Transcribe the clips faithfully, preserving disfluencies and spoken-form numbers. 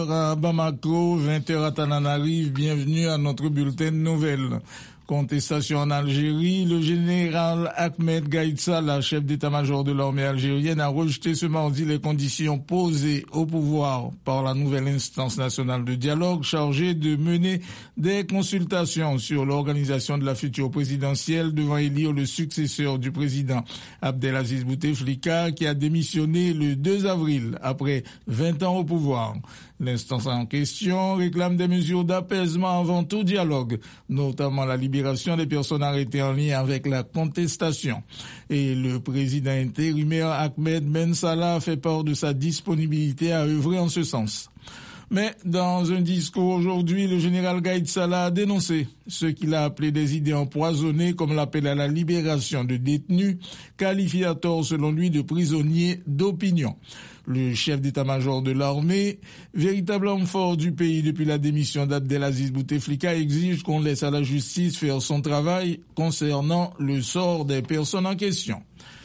heures à Bamako, vingt heures à Tananarive. Bienvenue à notre bulletin de nouvelles. Contestation en Algérie, le général Ahmed Gaïd Salah, chef d'état-major de l'armée algérienne, a rejeté ce mardi les conditions posées au pouvoir par la nouvelle instance nationale de dialogue chargée de mener des consultations sur l'organisation de la future présidentielle devant élire le successeur du président Abdelaziz Bouteflika qui a démissionné le deux avril après vingt ans au pouvoir. L'instance en question réclame des mesures d'apaisement avant tout dialogue, notamment la libération des personnes arrêtées en lien avec la contestation. Et le président intérimaire Ahmed Ben Salah fait part de sa disponibilité à œuvrer en ce sens. Mais dans un discours aujourd'hui, le général Gaïd Salah a dénoncé ce qu'il a appelé des idées empoisonnées, comme l'appel à la libération de détenus, qualifié à tort selon lui de prisonniers d'opinion. Le chef d'état-major de l'armée, véritable homme fort du pays depuis la démission d'Abdelaziz Bouteflika, exige qu'on laisse à la justice faire son travail concernant le sort des personnes en question.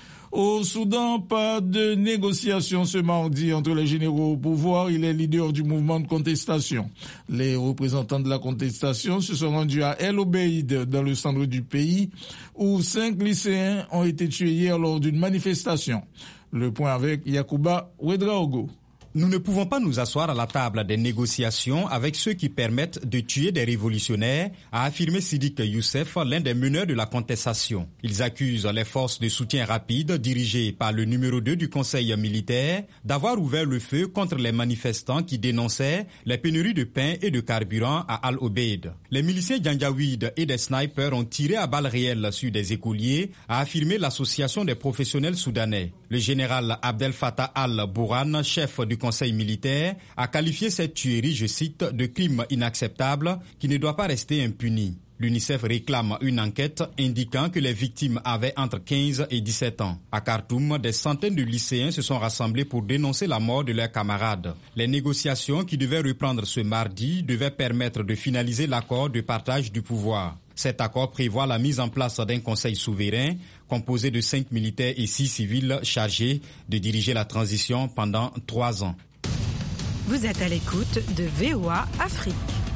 Au Soudan, pas de négociation ce mardi entre les généraux au pouvoir et les leaders du mouvement de contestation. Les représentants de la contestation se sont rendus à El Obeid, dans le centre du pays, où cinq lycéens ont été tués hier lors d'une manifestation. Le point avec Yacouba Ouedraogo. Nous ne pouvons pas nous asseoir à la table des négociations avec ceux qui permettent de tuer des révolutionnaires, a affirmé Sidik Youssef, l'un des meneurs de la contestation. Ils accusent les forces de soutien rapide dirigées par le numéro deux du conseil militaire d'avoir ouvert le feu contre les manifestants qui dénonçaient les pénuries de pain et de carburant à Al-Obeid. Les miliciens Janjaweed et des snipers ont tiré à balles réelles sur des écoliers, a affirmé l'association des professionnels soudanais. Le général Abdel Fattah al-Bourhan, chef du conseil militaire, a qualifié cette tuerie, je cite, de crime inacceptable qui ne doit pas rester impuni. L'UNICEF réclame une enquête indiquant que les victimes avaient entre quinze et dix-sept ans. À Khartoum, des centaines de lycéens se sont rassemblés pour dénoncer la mort de leurs camarades. Les négociations qui devaient reprendre ce mardi devaient permettre de finaliser l'accord de partage du pouvoir. Cet accord prévoit la mise en place d'un conseil souverain composé de cinq militaires et six civils chargés de diriger la transition pendant trois ans. Vous êtes à l'écoute de V O A Afrique.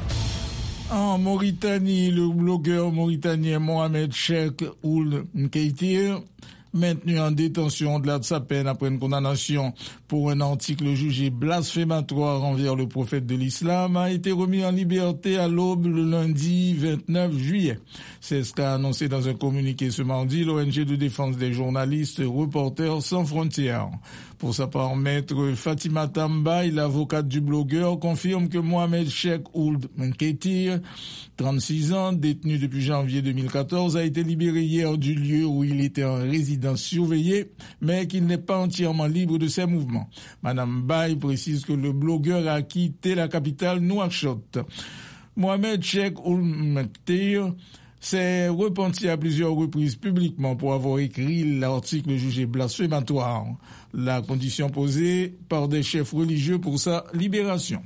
En Mauritanie, le blogueur mauritanien Mohamed Cheikh Ould Nkeitir, maintenu en détention au-delà de sa peine après une condamnation pour un article jugé blasphématoire envers le prophète de l'islam, a été remis en liberté à l'aube le lundi vingt-neuf juillet. C'est ce qu'a annoncé dans un communiqué ce mardi l'O N G de défense des journalistes Reporters sans frontières. Pour sa part, maître Fatima Tambaye, l'avocate du blogueur, confirme que Mohamed Cheikh Ould Nkeitir, trente-six ans, détenu depuis janvier deux mille quatorze, a été libéré hier du lieu où il était en résidence surveillée, mais qu'il n'est pas entièrement libre de ses mouvements. Madame Baye précise que le blogueur a quitté la capitale Nouakchott. Mohamed Cheikh Ould Nkeitir s'est repenti à plusieurs reprises publiquement pour avoir écrit l'article jugé blasphématoire, la condition posée par des chefs religieux pour sa libération.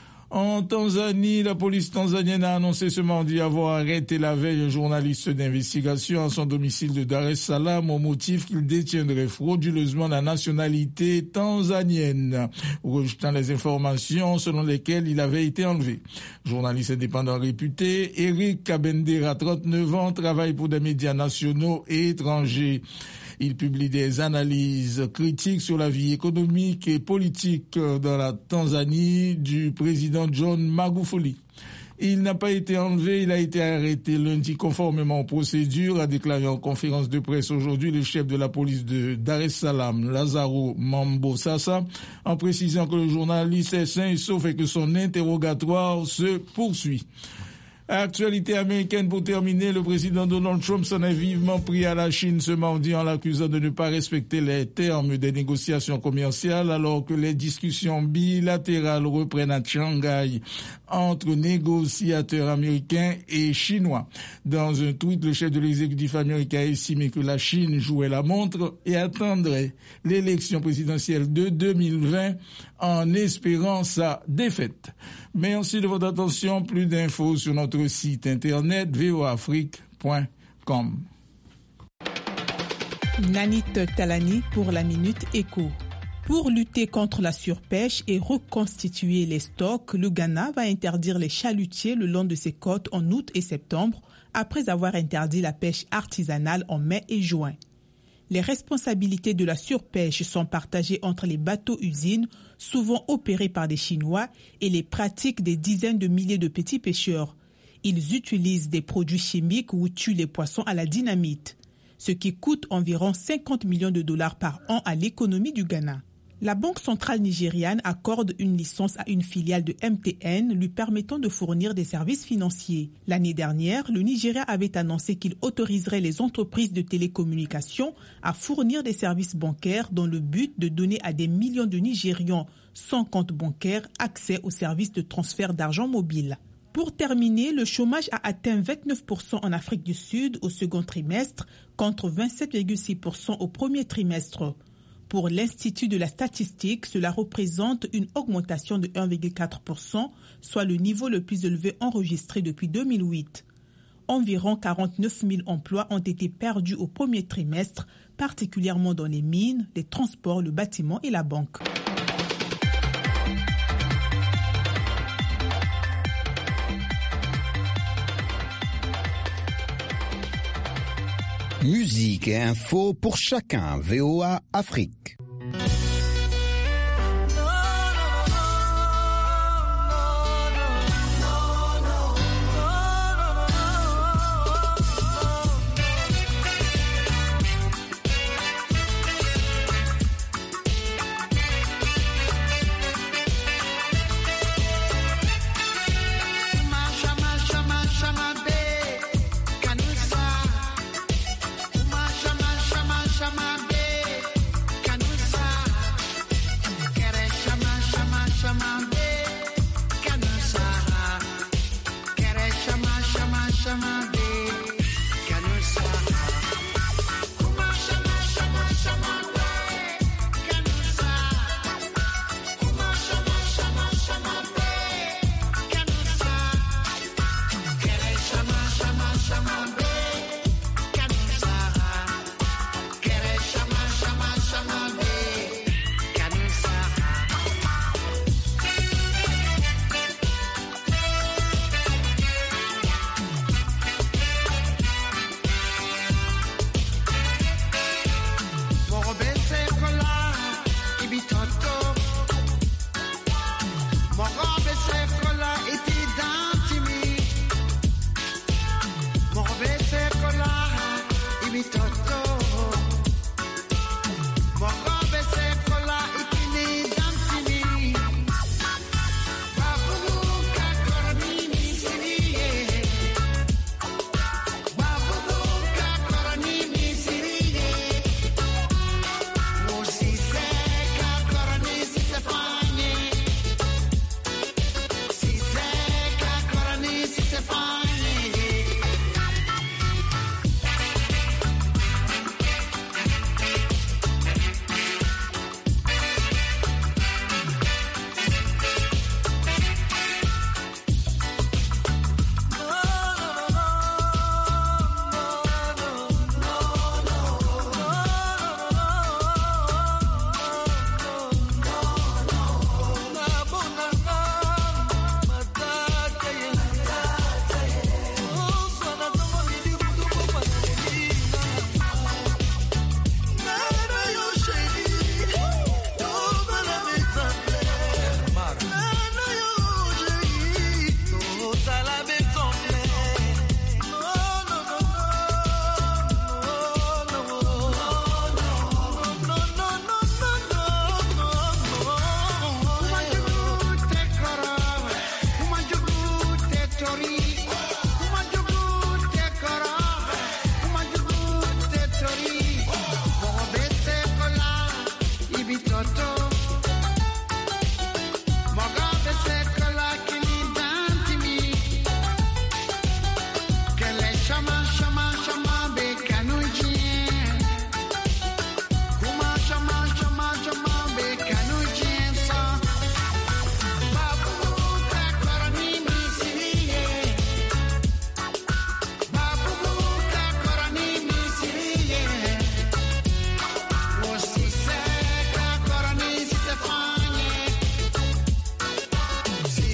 En Tanzanie, la police tanzanienne a annoncé ce mardi avoir arrêté la veille un journaliste d'investigation à son domicile de Dar es Salaam au motif qu'il détiendrait frauduleusement la nationalité tanzanienne, rejetant les informations selon lesquelles il avait été enlevé. Journaliste indépendant réputé, Eric Kabendera, trente-neuf ans, travaille pour des médias nationaux et étrangers. Il publie des analyses critiques sur la vie économique et politique dans la Tanzanie du président John Magufuli. Il n'a pas été enlevé, il a été arrêté lundi conformément aux procédures, a déclaré en conférence de presse aujourd'hui le chef de la police de Dar es Salaam, Lazaro Mambo Sassa, en précisant que le journaliste est sain et sauf et que son interrogatoire se poursuit. Actualité américaine pour terminer, le président Donald Trump s'en est vivement pris à la Chine ce mardi en l'accusant de ne pas respecter les termes des négociations commerciales alors que les discussions bilatérales reprennent à Shanghai entre négociateurs américains et chinois. Dans un tweet, le chef de l'exécutif américain a estimé que la Chine jouait la montre et attendrait l'élection présidentielle de deux mille vingt en espérant sa défaite. Merci de votre attention. Plus d'infos sur notre site internet v o afrique point com. Nanit Talani pour la Minute Éco. Pour lutter contre la surpêche et reconstituer les stocks, le Ghana va interdire les chalutiers le long de ses côtes en août et septembre, après avoir interdit la pêche artisanale en mai et juin. Les responsabilités de la surpêche sont partagées entre les bateaux-usines, souvent opérés par des Chinois, et les pratiques des dizaines de milliers de petits pêcheurs. Ils utilisent des produits chimiques ou tuent les poissons à la dynamite, ce qui coûte environ cinquante millions de dollars par an à l'économie du Ghana. La Banque centrale nigériane accorde une licence à une filiale de M T N lui permettant de fournir des services financiers. L'année dernière, le Nigeria avait annoncé qu'il autoriserait les entreprises de télécommunications à fournir des services bancaires dans le but de donner à des millions de Nigérians sans compte bancaire accès aux services de transfert d'argent mobile. Pour terminer, le chômage a atteint vingt-neuf pour cent en Afrique du Sud au second trimestre contre vingt-sept virgule six pour cent au premier trimestre. Pour l'Institut de la statistique, cela représente une augmentation de un virgule quatre pour cent, soit le niveau le plus élevé enregistré depuis deux mille huit. Environ quarante-neuf mille emplois ont été perdus au premier trimestre, particulièrement dans les mines, les transports, le bâtiment et la banque. Musique et info pour chacun. V O A Afrique.